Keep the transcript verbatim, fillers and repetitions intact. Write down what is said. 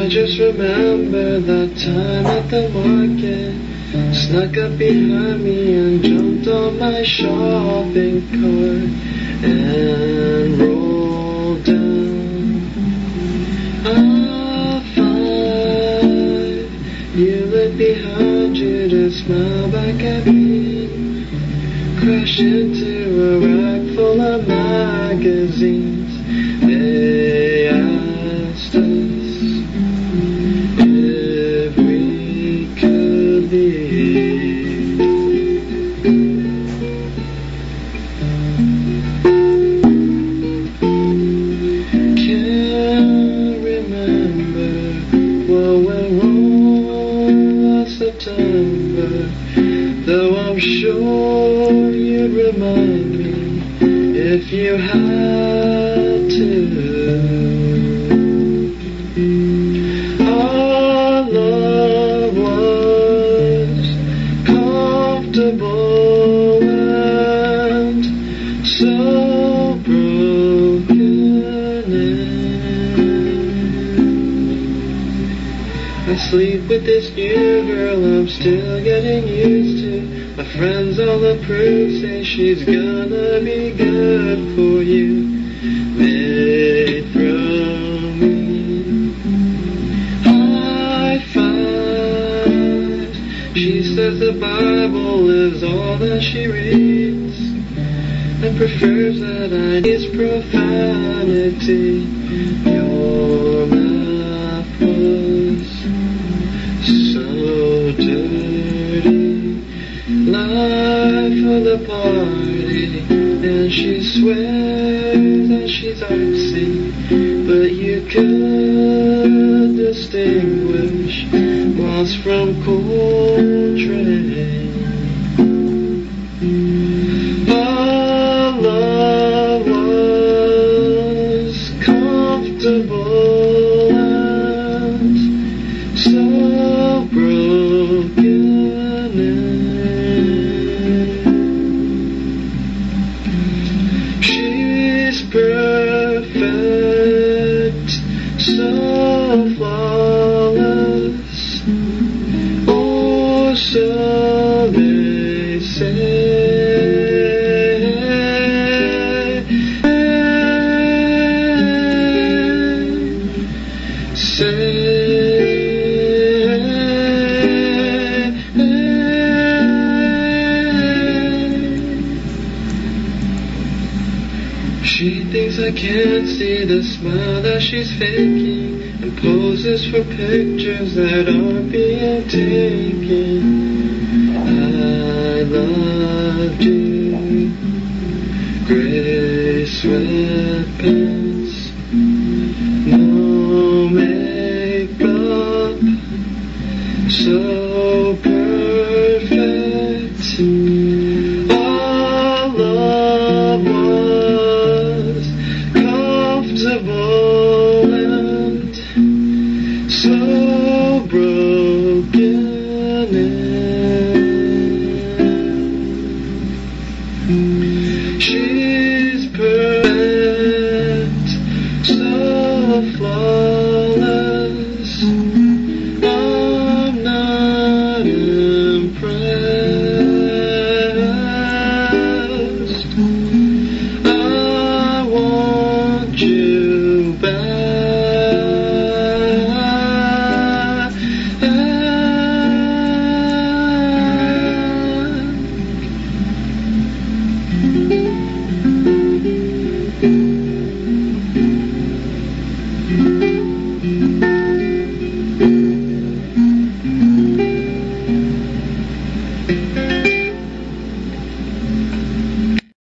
I just remember that time at the market. Snuck up behind me and jumped on my shopping cart and rolled down a five. You look behind you to smile back at me. Crash into a rack full of magazines. They asked us if we could leave. Can't remember what went wrong last September, though I'm sure you'd remind me if you had to. Our love was comfortable and so broken in. I sleep with this new girl I'm still getting used to. My friends all approve, say she's gonna be good for you. They throw me high five. She says the Bible is all that she reads and prefers that I use profanity. Your laugh was so dirty. Life of the party, and she swears that she's artsy, but you could distinguish moss from Coltrane. Our love was comfortable and so broken in. Perfect, so flawless, or so they say. Say. She thinks I can't see the smile that she's faking, and poses for pictures that aren't being taken. I loved you, gray sweatpants.